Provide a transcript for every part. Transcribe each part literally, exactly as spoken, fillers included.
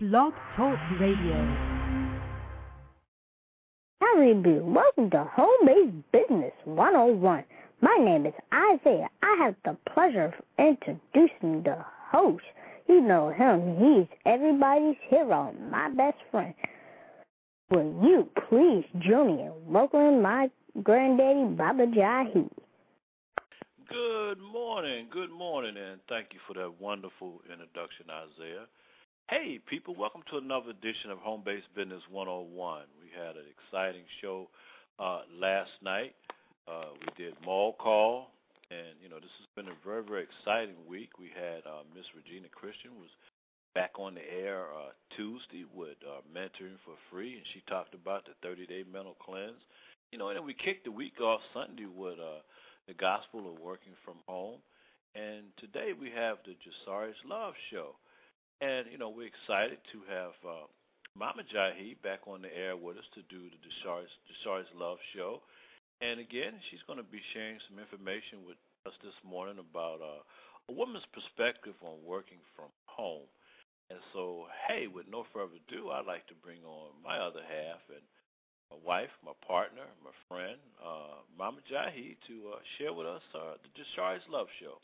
Blog Talk Radio. Howdy, Boo. Welcome to Home-Based Business one oh one. My name is Isaiah. I have the pleasure of introducing the host. You know him. He's everybody's hero, my best friend. Will you please join me in welcoming my granddaddy, Baba Jahi? Good morning, good morning, and thank you for that wonderful introduction, Isaiah. Hey, people, welcome to another edition of Home-Based Business one oh one. We had an exciting show uh, last night. Uh, we did Mall Call, and, you know, this has been a very, very exciting week. We had uh, Miss Regina Christian was back on the air uh, Tuesday with uh, Mentoring for Free, and she talked about the thirty-day mental cleanse. You know, and then we kicked the week off Sunday with uh, the Gospel of Working from Home. And today we have the Jasari's Love Show. And, you know, we're excited to have uh, Mama Jahi back on the air with us to do the Jasari's, Jasari's Love Show. And, again, she's going to be sharing some information with us this morning about uh, a woman's perspective on working from home. And so, hey, with no further ado, I'd like to bring on my other half and my wife, my partner, my friend, uh, Mama Jahi, to uh, share with us uh, the Jasari's Love Show.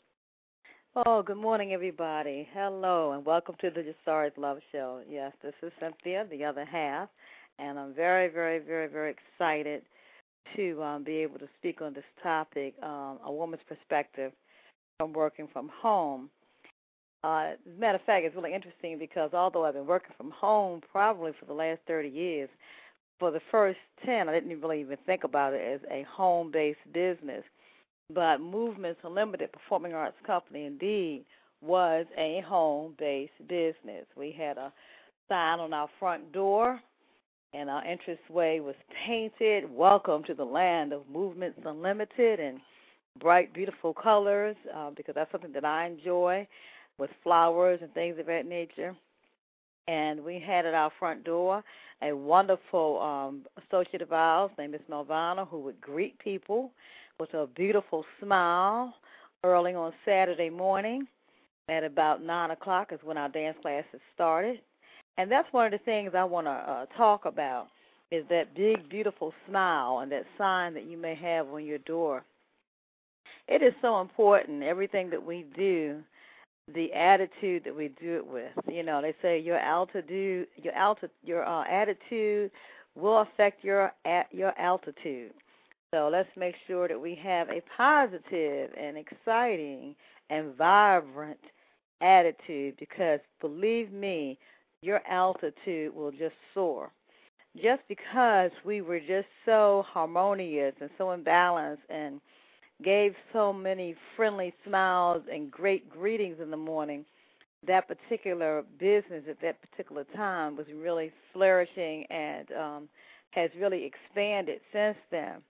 Oh, good morning, everybody. Hello, and welcome to the Jasari's Love Show. Yes, this is Cynthia, the other half, and I'm very, very, very, very excited to um, be able to speak on this topic, um, a woman's perspective from working from home. Uh, as a matter of fact, it's really interesting because although I've been working from home probably for the last thirty years, for the first ten, I didn't really even think about it as a home-based business. But Movements Unlimited Performing Arts Company, indeed, was a home-based business. We had a sign on our front door, and our entranceway was painted, "Welcome to the land of Movements Unlimited," and bright, beautiful colors, uh, because that's something that I enjoy, with flowers and things of that nature. And we had at our front door a wonderful um, associate of ours named Miss Melvana, who would greet people with a beautiful smile early on Saturday morning. At about nine o'clock is when our dance classes started. And that's one of the things I want to uh, talk about is that big, beautiful smile and that sign that you may have on your door. It is so important, everything that we do, the attitude that we do it with. You know, they say your altitude, your alti- your uh, attitude will affect your at your altitude. So let's make sure that we have a positive and exciting and vibrant attitude, because believe me, your altitude will just soar. Just because we were just so harmonious and so imbalanced and gave so many friendly smiles and great greetings in the morning, that particular business at that particular time was really flourishing and um, has really expanded since then.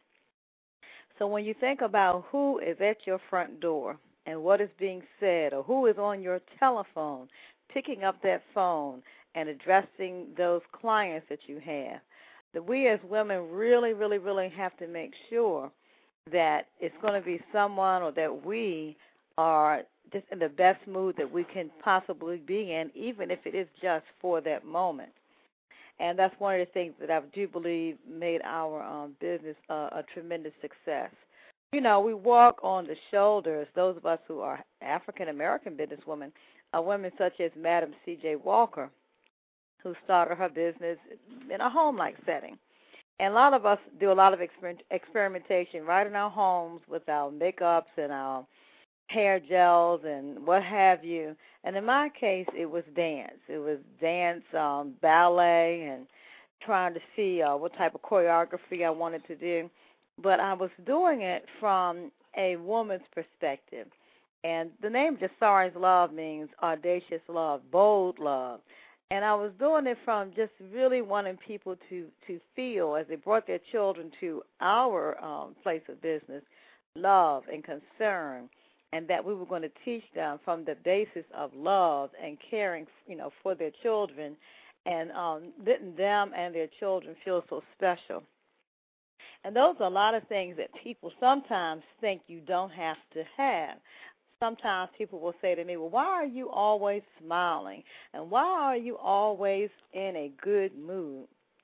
So when you think about who is at your front door and what is being said, or who is on your telephone, picking up that phone and addressing those clients that you have, that we as women really, really, really have to make sure that it's going to be someone, or that we are just in the best mood that we can possibly be in, even if it is just for that moment. And that's one of the things that I do believe made our um, business uh, a tremendous success. You know, we walk on the shoulders, those of us who are African-American businesswomen, are women such as Madam C J Walker, who started her business in a home-like setting. And a lot of us do a lot of exper- experimentation right in our homes with our makeups and our hair gels and what have you. And in my case, it was dance. It was dance, um, ballet, and trying to see uh, what type of choreography I wanted to do. But I was doing it from a woman's perspective. And the name Jasari's Love means audacious love, bold love. And I was doing it from just really wanting people to, to feel, as they brought their children to our um, place of business, love and concern, and that we were going to teach them from the basis of love and caring, you know, for their children, and um, letting them and their children feel so special. And those are a lot of things that people sometimes think you don't have to have. sometimes people will say to me, well, why are you always smiling? And why are you always in a good mood?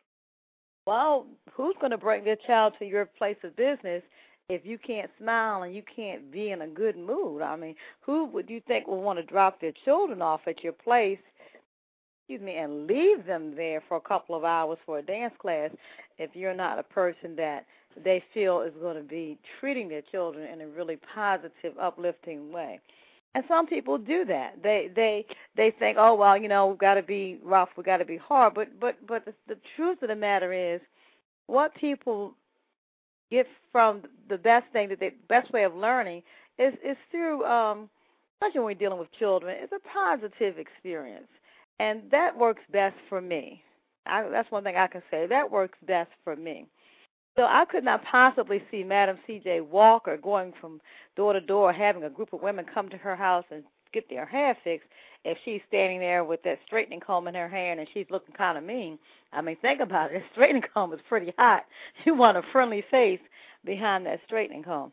Well, who's going to bring their child to your place of business if you can't smile and you can't be in a good mood? I mean, who would you think would want to drop their children off at your place, excuse me, and leave them there for a couple of hours for a dance class if you're not a person that they feel is going to be treating their children in a really positive, uplifting way? And some people do that. They they they think, oh well, you know, we've got to be rough, we've got to be hard. But but but the, the truth of the matter is, what people get from the best thing that the best way of learning is is through, um, especially when we're dealing with children, it's a positive experience, and that works best for me. I, that's one thing I can say. That works best for me. So I could not possibly see Madam C J Walker going from door to door, having a group of women come to her house and get their hair fixed if she's standing there with that straightening comb in her hand and she's looking kind of mean. I mean, think about it. A straightening comb is pretty hot. You want a friendly face behind that straightening comb.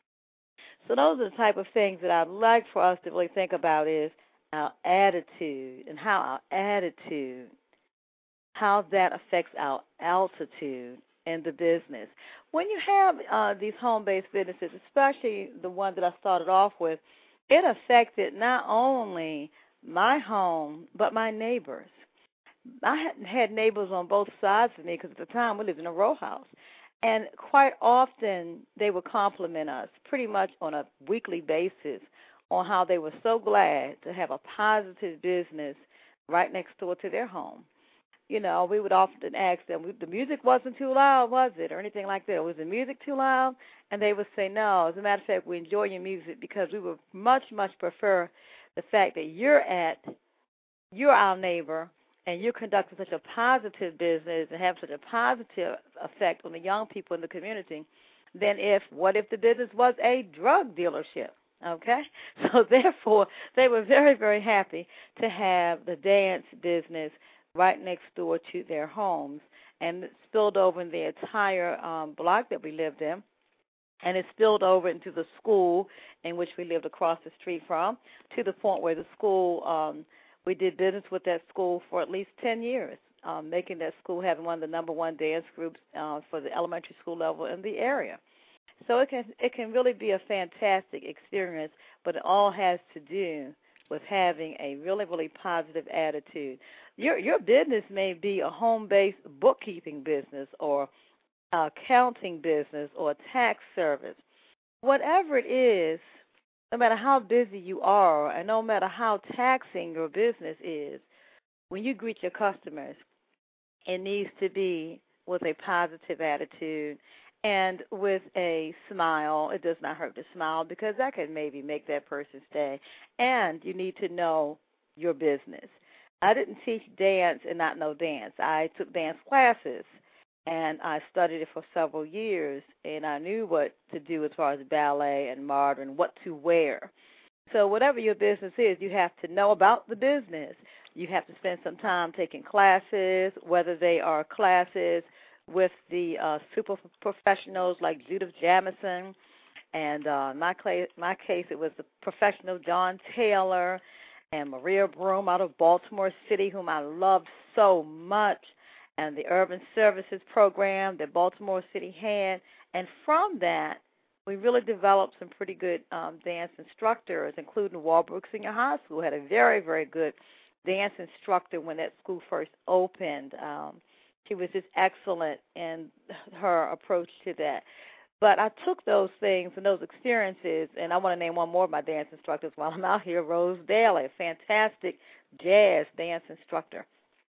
So those are the type of things that I'd like for us to really think about is our attitude and how our attitude, how that affects our altitude in the business. When you have uh, these home-based businesses, especially the one that I started off with, it affected not only my home but my neighbors. I had neighbors on both sides of me because at the time we lived in a row house, and quite often they would compliment us pretty much on a weekly basis on how they were so glad to have a positive business right next door to their home. You know, we would often ask them, the music wasn't too loud, was it, or anything like that? Was the music too loud? And they would say, no. As a matter of fact, we enjoy your music because we would much, much prefer the fact that you're at, you're our neighbor, and you're conducting such a positive business and have such a positive effect on the young people in the community than if, what if the business was a drug dealership? Okay? So, therefore, they were very, very happy to have the dance business right next door to their homes, and it spilled over in the entire um, block that we lived in, and it spilled over into the school in which we lived across the street from, to the point where the school, um, we did business with that school for at least ten years, um, making that school having one of the number one dance groups uh, for the elementary school level in the area. So it can it can really be a fantastic experience, but it all has to do with having a really, really positive attitude. Your your business may be a home-based bookkeeping business or accounting business or a tax service. Whatever it is, no matter how busy you are and no matter how taxing your business is, when you greet your customers, it needs to be with a positive attitude and with a smile. It does not hurt to smile because that can maybe make that person stay. And you need to know your business. I didn't teach dance and not know dance. I took dance classes, and I studied it for several years, and I knew what to do as far as ballet and modern, what to wear. So whatever your business is, you have to know about the business. You have to spend some time taking classes, whether they are classes with the uh, super professionals like Judith Jamison, and uh, in my, cl- my case it was the professional John Taylor and Maria Broom out of Baltimore City, whom I loved so much, and the Urban Services Program that Baltimore City had. And from that, we really developed some pretty good um, dance instructors, including Walbrook Senior High School had a very, very good dance instructor when that school first opened. Um, she was just excellent in her approach to that. But I took those things and those experiences, and I want to name one more of my dance instructors while I'm out here, Rose Daly, a fantastic jazz dance instructor.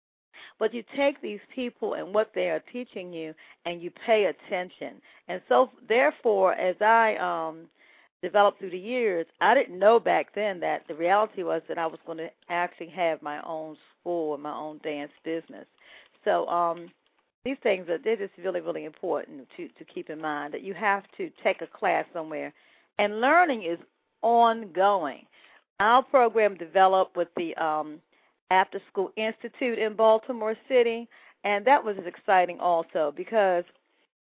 But you take these people and what they are teaching you, and you pay attention. And so, therefore, as I um, developed through the years, I didn't know back then that the reality was that I was going to actually have my own school and my own dance business. So um, these things are they're just really, really important to, to keep in mind, that you have to take a class somewhere. And learning is ongoing. Our program developed with the um, After School Institute in Baltimore City, and that was exciting also because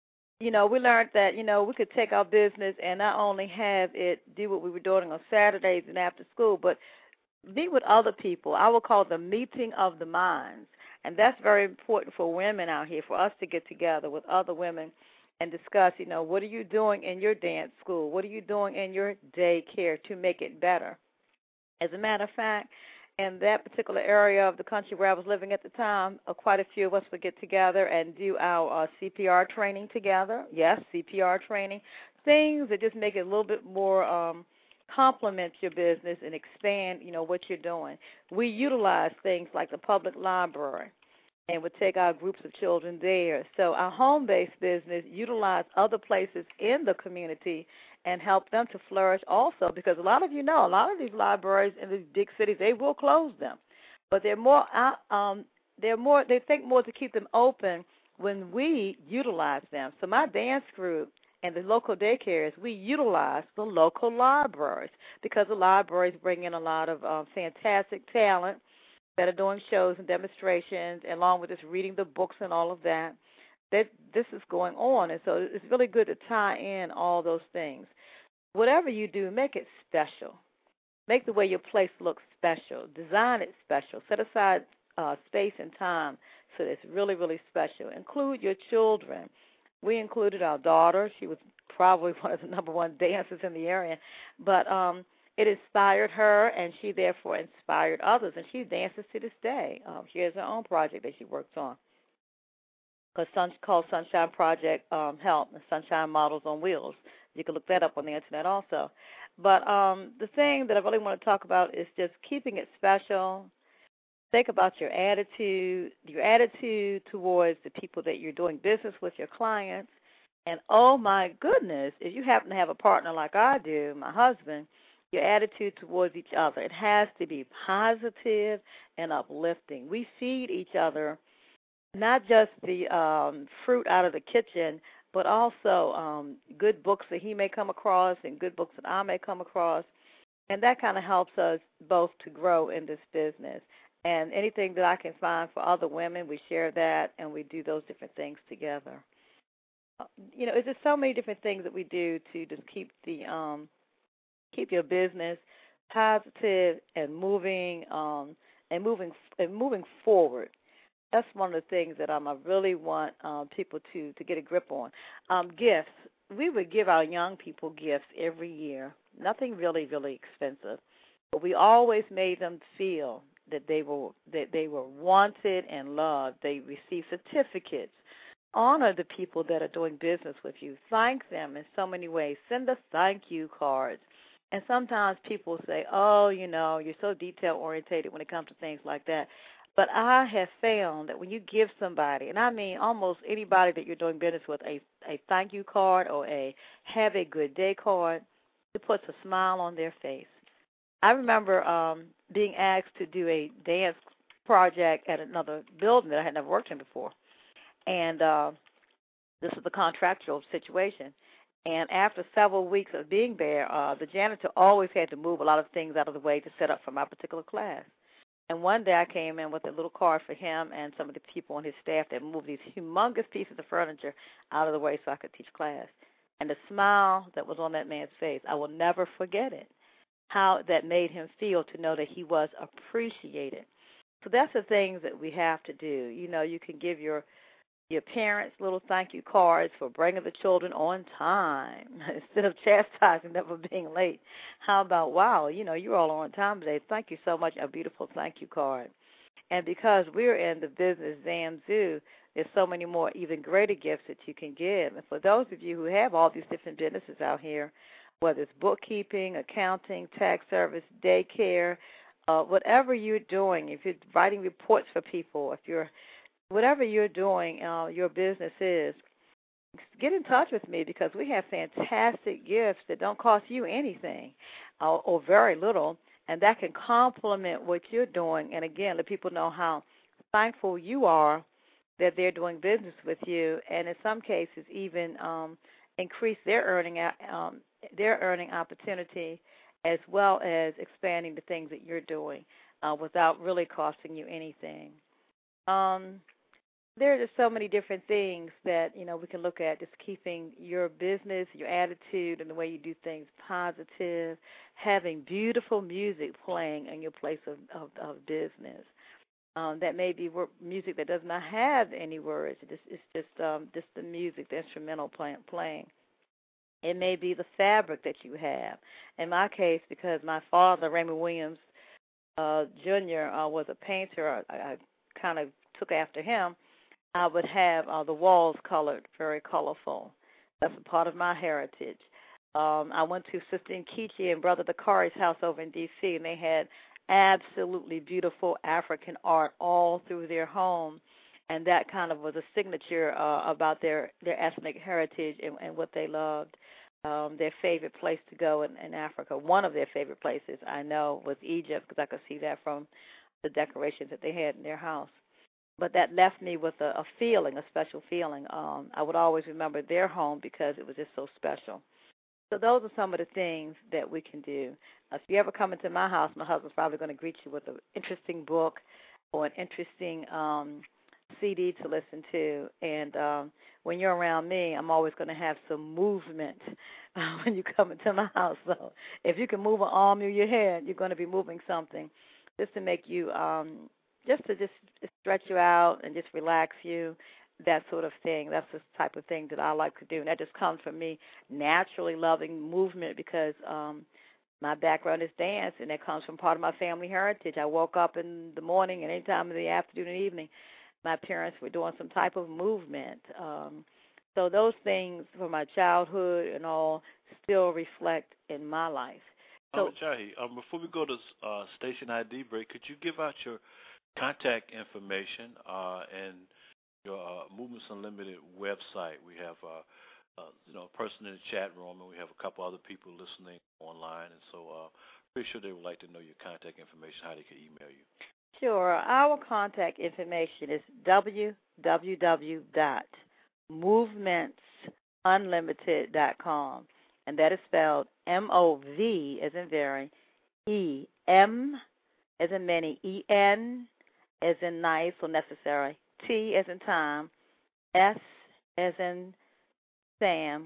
you know, we learned that, you know, we could take our business and not only have it do what we were doing on Saturdays and after school, but meet with other people. I would call it the meeting of the minds. And that's very important for women out here, for us to get together with other women and discuss, you know, what are you doing in your dance school? What are you doing in your daycare to make it better? As a matter of fact, in that particular area of the country where I was living at the time, uh, quite a few of us would get together and do our uh, C P R training together. Yes, C P R training. Things that just make it a little bit more um, complement your business and expand, you know, what you're doing. We utilize things like the public library and would take our groups of children there. So our home-based business utilize other places in the community and help them to flourish also, because a lot of you know, a lot of these libraries in these big cities, they will close them. But they're more, uh, um, they're more, they think more to keep them open when we utilize them. So my dance group and the local daycares, we utilize the local libraries because the libraries bring in a lot of uh, fantastic talent that are doing shows and demonstrations, along with just reading the books and all of that. That this is going on, and so it's really good to tie in all those things. Whatever you do, make it special. Make the way your place look special. Design it special. Set aside uh, space and time so that it's really, really special. Include your children. We included our daughter. She was probably one of the number one dancers in the area, but um, it inspired her, and she therefore inspired others, and she dances to this day. Um, she has her own project that she works on. Because Sun, called Sunshine Project um, Help, Sunshine Models on Wheels. You can look that up on the internet also. But um, the thing that I really want to talk about is just keeping it special. Think about your attitude, your attitude towards the people that you're doing business with, your clients. And, oh, my goodness, if you happen to have a partner like I do, my husband, your attitude towards each other. It has to be positive and uplifting. We feed each other not just the um, fruit out of the kitchen, but also um, good books that he may come across and good books that I may come across. And that kind of helps us both to grow in this business. And anything that I can find for other women, we share that, and we do those different things together. You know, it's just so many different things that we do to just keep the um, keep your business positive and moving um, and moving and moving forward. That's one of the things that um, I really want um, people to, to get a grip on. Um, gifts. We would give our young people gifts every year. Nothing really, really expensive. But we always made them feel that they were that they were wanted and loved. They received certificates. Honor the people that are doing business with you. Thank them in so many ways. Send us thank you cards. And sometimes people say, oh, you know, you're so detail-orientated when it comes to things like that. But I have found that when you give somebody, and I mean almost anybody that you're doing business with, a, a thank you card or a have a good day card, it puts a smile on their face. I remember um, being asked to do a dance project at another building that I had never worked in before. And uh, this was a contractual situation. And after several weeks of being there, uh, the janitor always had to move a lot of things out of the way to set up for my particular class. And one day I came in with a little card for him and some of the people on his staff that moved these humongous pieces of furniture out of the way so I could teach class. And the smile that was on that man's face, I will never forget it, how that made him feel to know that he was appreciated. So that's the things that we have to do. You know, you can give your your parents little thank you cards for bringing the children on time instead of chastising them for being late. How about, wow, you know, you're all on time today. Thank you so much, a beautiful thank you card. And because we're in the business Zamzoo, there's so many more even greater gifts that you can give. And for those of you who have all these different businesses out here, whether it's bookkeeping, accounting, tax service, daycare, uh, whatever you're doing, if you're writing reports for people, if you're whatever you're doing, uh, your business is, get in touch with me because we have fantastic gifts that don't cost you anything uh, or very little, and that can complement what you're doing. And, again, let people know how thankful you are that they're doing business with you, and in some cases even um, increase their earning um, their earning opportunity as well as expanding the things that you're doing uh, without really costing you anything. Um, there are just so many different things that, you know, we can look at, just keeping your business, your attitude, and the way you do things positive, having beautiful music playing in your place of, of, of business. Um, that may be music that does not have any words. It's just, it's just, um, just the music, the instrumental play, playing. It may be the fabric that you have. In my case, because my father, Raymond Williams uh, Junior, uh, was a painter, I, I kind of took after him. I would have uh, the walls colored, very colorful. That's a part of my heritage. Um, I went to Sister Nkechi and Brother Dakari's house over in D C, and they had absolutely beautiful African art all through their home, and that kind of was a signature uh, about their, their ethnic heritage and, and what they loved. Um, their favorite place to go in, in Africa, one of their favorite places, I know, was Egypt, because I could see that from the decorations that they had in their house. But that left me with a, a feeling, a special feeling. Um, I would always remember their home because it was just so special. So those are some of the things that we can do. Uh, if you ever come into my house, my husband's probably going to greet you with an interesting book or an interesting um, C D to listen to. And um, when you're around me, I'm always going to have some movement uh, when you come into my house. So if you can move an arm or your head, you're going to be moving something just to make you um, – just to just stretch you out and just relax you, that sort of thing. That's the type of thing that I like to do, and that just comes from me naturally loving movement because um, my background is dance, and that comes from part of my family heritage. I woke up in the morning and any time in the afternoon and evening, my parents were doing some type of movement. Um, so those things from my childhood and all still reflect in my life. So, oh, Jahi, um, before we go to uh, station I D break, could you give out your contact information uh, and your uh, Movements Unlimited website? We have uh, uh, you know, a person in the chat room, and we have a couple other people listening online, and so uh, pretty sure they would like to know your contact information, how they can email you. Sure. Our contact information is w w w dot movements unlimited dot com, and that is spelled M O V as in very, E M as in many, E N as in nice or necessary, T as in time, S as in Sam,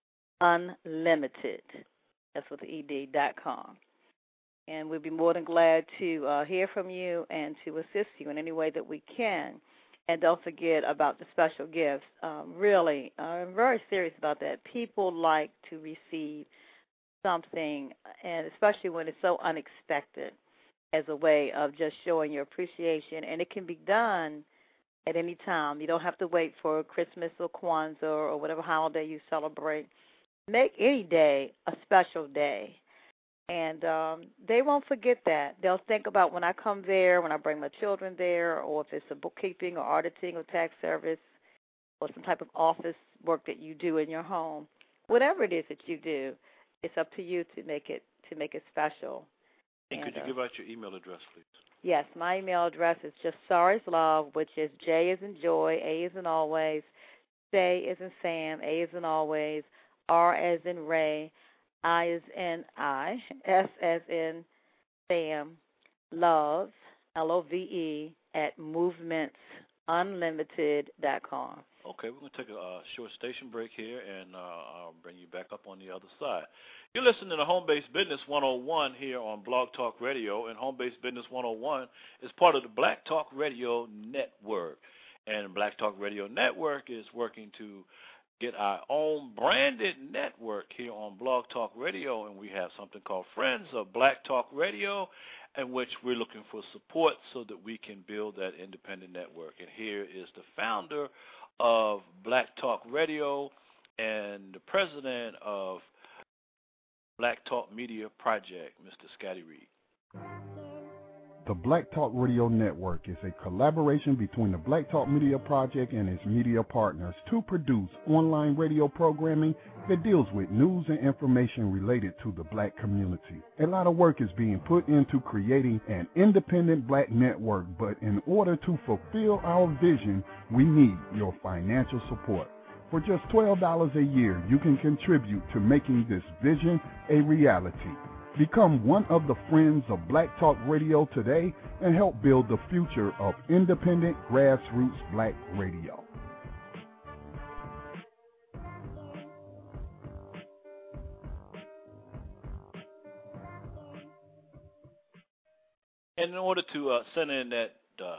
unlimited. That's with the E D dot com. And we'd be more than glad to uh, hear from you and to assist you in any way that we can. And don't forget about the special gifts. Um, really, I'm very serious about that. People like to receive something, and especially when it's so unexpected, as a way of just showing your appreciation. And it can be done at any time. You don't have to wait for Christmas or Kwanzaa or whatever holiday you celebrate. Make any day a special day. And um, they won't forget that. They'll think about when I come there, when I bring my children there, or if it's a bookkeeping or auditing or tax service or some type of office work that you do in your home. Whatever it is that you do, it's up to you to make it to make it special. And, and could you uh, give out your email address, please? Yes, my email address is just Sari's Love, which is J as in joy, A as in always, Say as in Sam, A as in always, R as in Ray, I as in I, S as in Sam, Love, L O V E, at movements unlimited dot com. Okay, we're going to take a uh, short station break here, and uh, I'll bring you back up on the other side. You're listening to Home Based Business one oh one here on Blog Talk Radio, and Home Based Business one oh one is part of the Black Talk Radio Network. And Black Talk Radio Network is working to get our own branded network here on Blog Talk Radio, and we have something called Friends of Black Talk Radio, in which we're looking for support so that we can build that independent network. And here is the founder of Black Talk Radio and the president of Black Talk Media Project, Mister Scotty Reed. The Black Talk Radio Network is a collaboration between the Black Talk Media Project and its media partners to produce online radio programming that deals with news and information related to the black community. A lot of work is being put into creating an independent black network, but in order to fulfill our vision, we need your financial support. For just twelve dollars a year, you can contribute to making this vision a reality. Become one of the friends of Black Talk Radio today and help build the future of independent grassroots black radio. And in order to uh, send in that uh,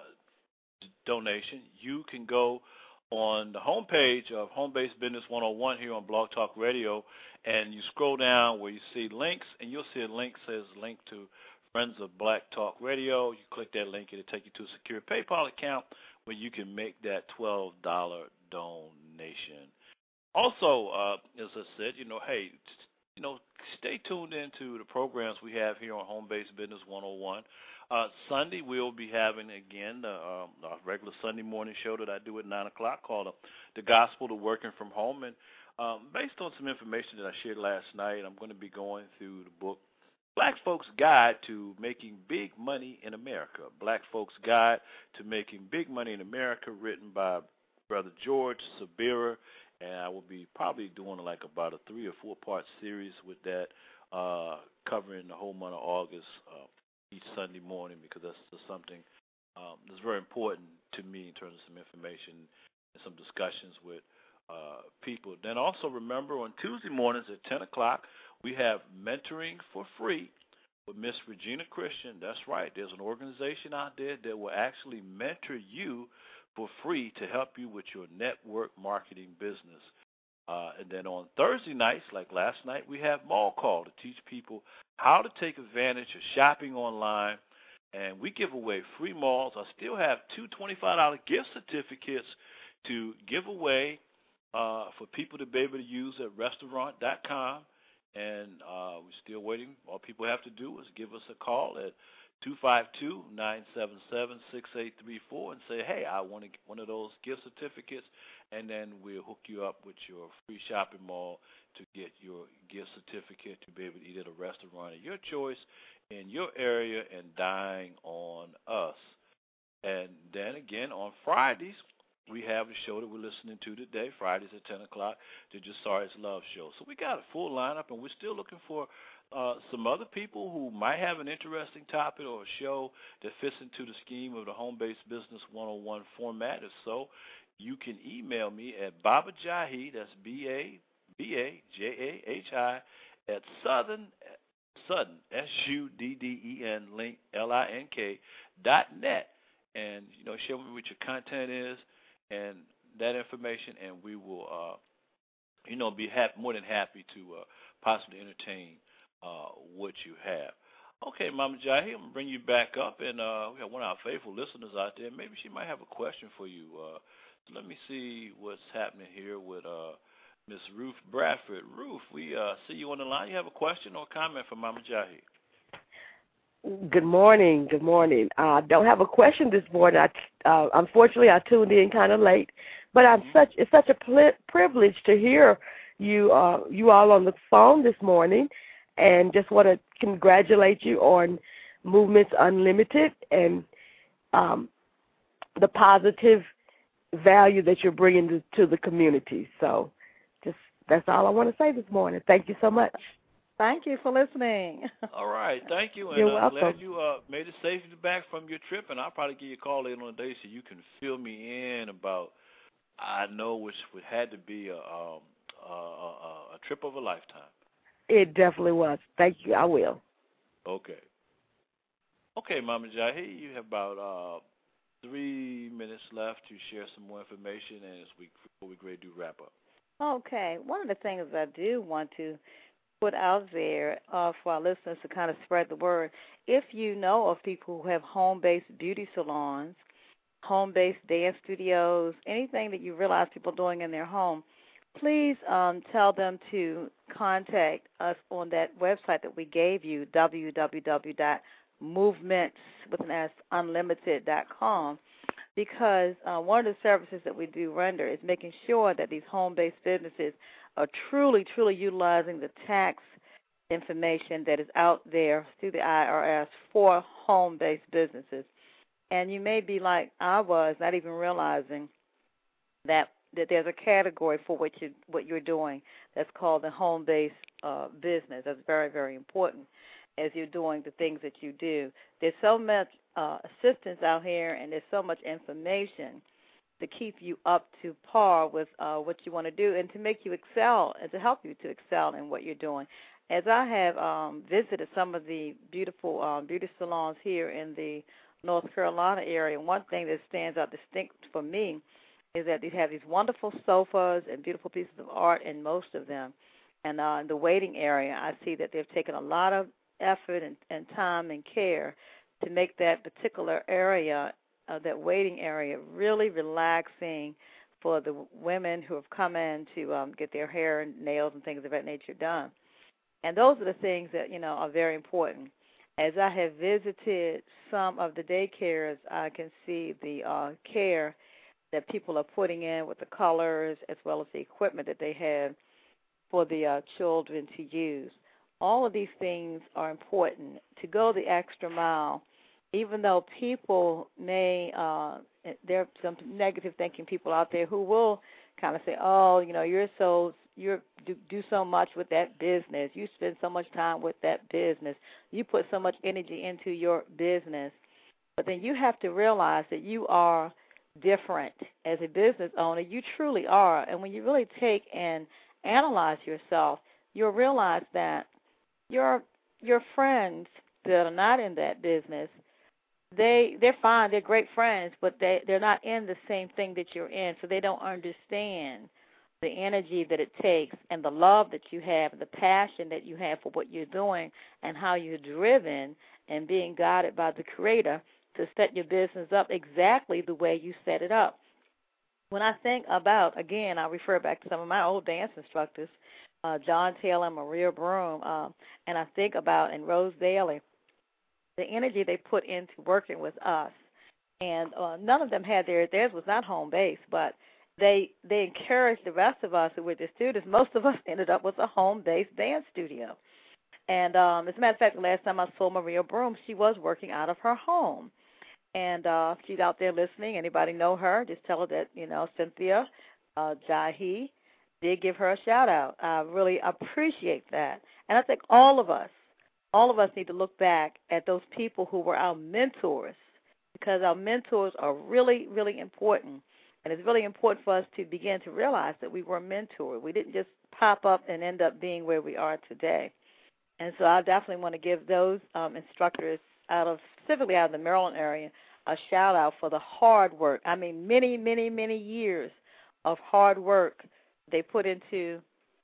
donation, you can go on the homepage of Home Based Business one oh one here on Blog Talk Radio, and you scroll down where you see links, and you'll see a link that says link to Friends of Black Talk Radio. You click that link, it'll take you to a secure PayPal account where you can make that twelve dollars donation. Also, uh, as I said, you know, hey, you know, stay tuned into the programs we have here on Home Based Business one oh one. Uh, Sunday, we'll be having, again, the uh, our regular Sunday morning show that I do at nine o'clock called uh, The Gospel to Working From Home. And um, based on some information that I shared last night, I'm going to be going through the book Black Folks Guide to Making Big Money in America. Black Folks Guide to Making Big Money in America, written by Brother George Sabira. And I will be probably doing like about a three or four-part series with that, uh, covering the whole month of August, uh, each Sunday morning, because that's just something um, that's very important to me in terms of some information and some discussions with uh, people. Then also remember on Tuesday mornings at ten o'clock, we have Mentoring for Free with Miss Regina Christian. That's right. There's an organization out there that will actually mentor you for free to help you with your network marketing business. Uh, and then on Thursday nights, like last night, we have Mall Call to teach people how to take advantage of shopping online. And we give away free malls. I still have two twenty-five dollars gift certificates to give away uh, for people to be able to use at restaurant dot com. And uh, we're still waiting. All people have to do is give us a call at two five two, nine seven seven, six eight three four and say, hey, I want to get one of those gift certificates, and then we'll hook you up with your free shopping mall to get your gift certificate to be able to eat at a restaurant of your choice in your area and dine on us. And then again, on Fridays, we have a show that we're listening to today, Fridays at ten o'clock, the Jasari's Love Show. So we got a full lineup, and we're still looking for uh, some other people who might have an interesting topic or a show that fits into the scheme of the Home-Based Business one oh one format. If so, you can email me at Baba Jahi, that's B A B A J A H I, at Southern, Sudden, S U D D E N, link, L I N K, dot net. And, you know, share with me what your content is and that information, and we will, uh, you know, be happy, more than happy to uh, possibly entertain uh, what you have. Okay, Mama Jahi, I'm going to bring you back up, and uh, we have one of our faithful listeners out there. Maybe she might have a question for you. Uh, so let me see what's happening here with uh, Miss Ruth Bradford. Ruth, we uh, see you on the line. You have a question or comment for Mama Jahi? Good morning. Good morning. I uh, don't have a question this morning. I, uh, unfortunately, I tuned in kind of late, but I'm mm-hmm. such it's such a pl- privilege to hear you uh, you all on the phone this morning, and just want to congratulate you on Movements Unlimited and um, the positive value that you're bringing to, to the community. So, just that's all I want to say this morning. Thank you so much. Thank you for listening. All right, thank you. And You're I'm welcome. glad you uh, made it safely back from your trip, and I'll probably give you a call later on the day so you can fill me in about, I know, which would had to be a, um, a, a, a trip of a lifetime. It definitely was. Thank you. I will. Okay. Okay, Mama Jahi, you have about uh, three minutes left to share some more information, and as we, before we grade do wrap up. Okay. One of the things I do want to put out there uh, for our listeners to kind of spread the word, if you know of people who have home-based beauty salons, home-based dance studios, anything that you realize people are doing in their home, please um, tell them to contact us on that website that we gave you, w w w dot movements with an S, unlimited dot com, because uh, one of the services that we do render is making sure that these home-based businesses are truly, truly utilizing the tax information that is out there through the I R S for home-based businesses. And you may be like I was, not even realizing that that there's a category for what you what you're doing that's called the home-based uh, business. That's very, very important. as you're doing the things that you do. There's so much uh, assistance out here, and there's so much information to keep you up to par with uh, what you want to do and to make you excel and to help you to excel in what you're doing. As I have um, visited some of the beautiful um, beauty salons here in the North Carolina area, one thing that stands out distinct for me is that they have these wonderful sofas and beautiful pieces of art in most of them. And uh, in the waiting area, I see that they've taken a lot of effort and, and time and care to make that particular area, uh, that waiting area, really relaxing for the women who have come in to um, get their hair and nails and things of that nature done. And those are the things that, you know, are very important. As I have visited some of the daycares, I can see the uh, care that people are putting in with the colors as well as the equipment that they have for the uh, children to use. All of these things are important to go the extra mile, even though people may, uh, there are some negative thinking people out there who will kind of say, oh, you know, you're so, you do, do so much with that business. You spend so much time with that business. You put so much energy into your business. But then you have to realize that you are different as a business owner. You truly are. And when you really take and analyze yourself, you'll realize that your your friends that are not in that business, they they're fine, they're great friends, but they they're not in the same thing that you're in, so they don't understand the energy that it takes and the love that you have, the passion that you have for what you're doing, and how you're driven and being guided by the Creator to set your business up exactly the way you set it up. When I think about, again, I refer back to some of my old dance instructors, uh, John Taylor and Maria Broom, uh, and I think about, and Rose Daly, the energy they put into working with us. And uh, none of them had their, theirs was not home-based, but they they encouraged the rest of us who were the students. Most of us ended up with a home-based dance studio. And um, as a matter of fact, the last time I saw Maria Broom, she was working out of her home. And uh, she's out there listening. Anybody know her, just tell her that, you know, Cynthia uh, Jahi did give her a shout-out. I really appreciate that. And I think all of us, all of us need to look back at those people who were our mentors, because our mentors are really, really important. And it's really important for us to begin to realize that we were mentored. We didn't just pop up and end up being where we are today. And so I definitely want to give those um, instructors out of, specifically out of the Maryland area, a shout-out for the hard work. I mean, many, many, many years of hard work they put into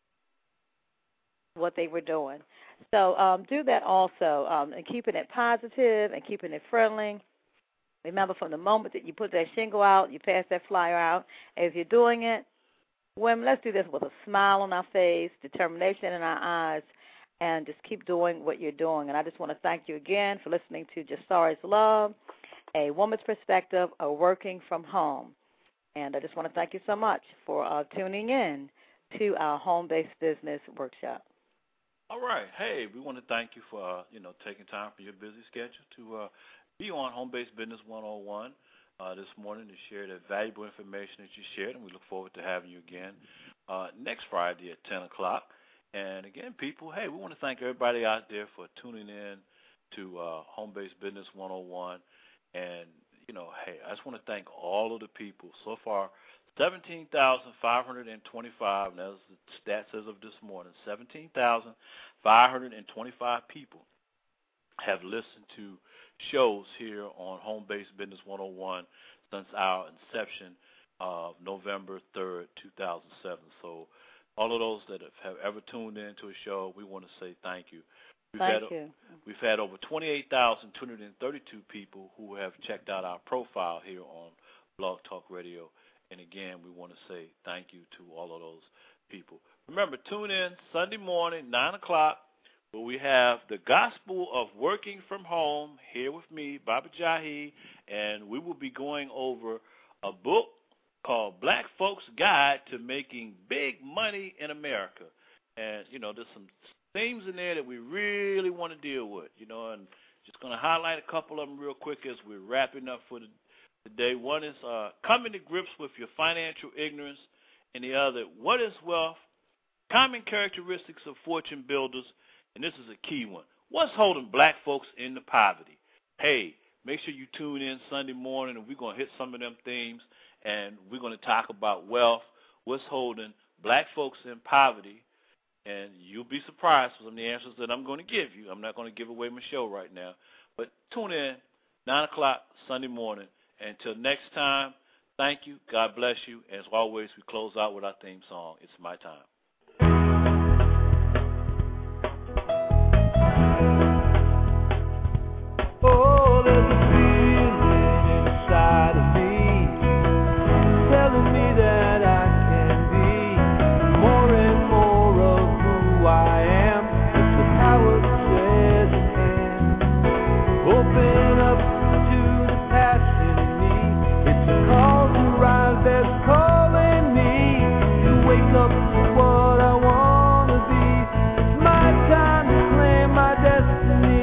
what they were doing. So um, do that also, um, and keeping it positive and keeping it friendly. Remember, from the moment that you put that shingle out, you pass that flyer out, as you're doing it, women, let's do this with a smile on our face, determination in our eyes, and just keep doing what you're doing. And I just want to thank you again for listening to Jasari's Love, a woman's perspective of working from home. And I just want to thank you so much for uh, tuning in to our home-based business workshop. All right. Hey, we want to thank you for, uh, you know, taking time from your busy schedule to uh, be on Home-Based Business one oh one uh, this morning to share that valuable information that you shared, and we look forward to having you again uh, next Friday at ten o'clock. And, again, people, hey, we want to thank everybody out there for tuning in to uh, Home-Based Business one oh one. And, you know, hey, I just want to thank all of the people. So far, seventeen thousand five hundred twenty-five, and that's the stats as of this morning, seventeen thousand five hundred twenty-five people have listened to shows here on Home-Based Business one oh one since our inception of November third, two thousand seven. So all of those that have, have ever tuned in to a show, we want to say thank you. We've Thank had, you. We've had over twenty-eight thousand two hundred thirty-two people who have checked out our profile here on Blog Talk Radio. And, again, we want to say thank you to all of those people. Remember, tune in Sunday morning, nine o'clock, where we have the Gospel of Working from Home here with me, Baba Jahi, and we will be going over a book called Black Folks Guide to Making Big Money in America. And, you know, there's some themes in there that we really want to deal with, you know, and just going to highlight a couple of them real quick as we're wrapping up for the today. One is uh, coming to grips with your financial ignorance, and the other, what is wealth, common characteristics of fortune builders, and this is a key one, What's holding black folks into poverty? Hey, make sure you tune in Sunday morning, and we're going to hit some of them themes, and we're going to talk about wealth, what's holding black folks in poverty, and you'll be surprised with some of the answers that I'm going to give you. I'm not going to give away my show right now, but tune in nine o'clock Sunday morning. Until next time, thank you. God bless you. As always, we close out with our theme song, It's My Time. Oh, there's a feeling inside of me telling me that I can be more and more of who I am. It's the power that shares a hand. Open up to the passion in me. It's a call to rise that's calling me to wake up to what I want to be. It's my time to claim my destiny.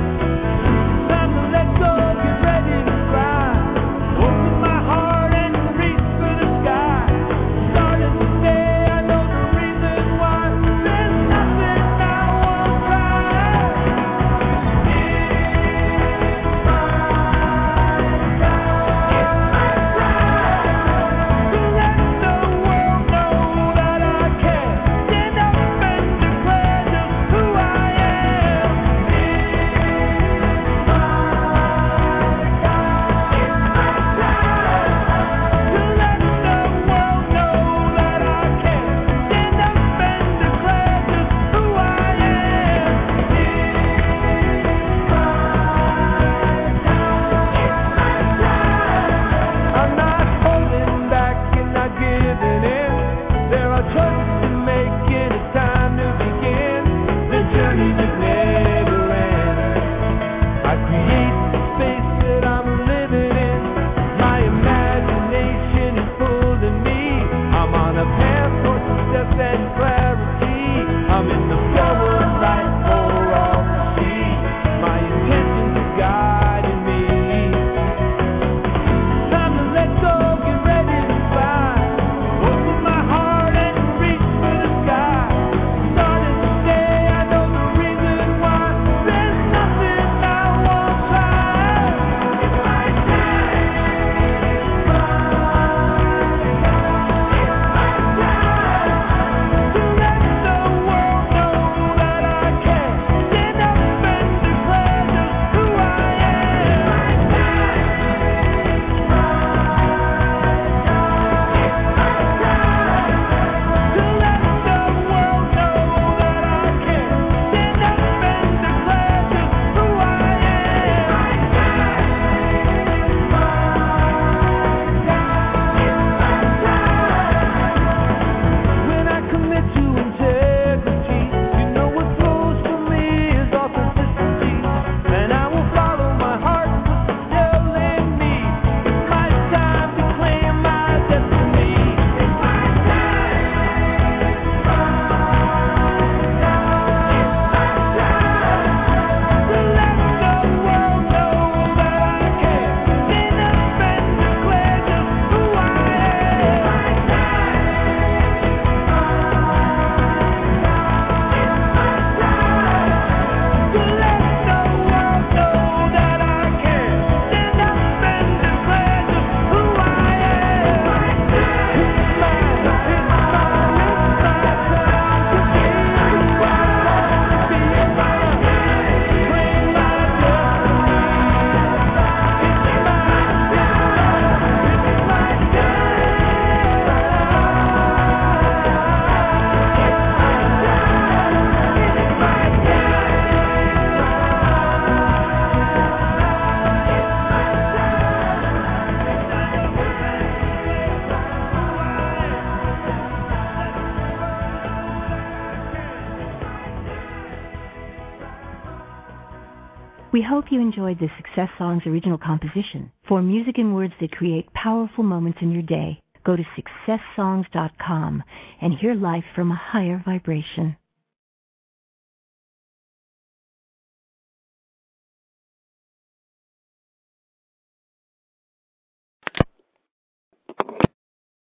We hope you enjoyed the Success Songs original composition. For music and words that create powerful moments in your day, go to success songs dot com and hear life from a higher vibration.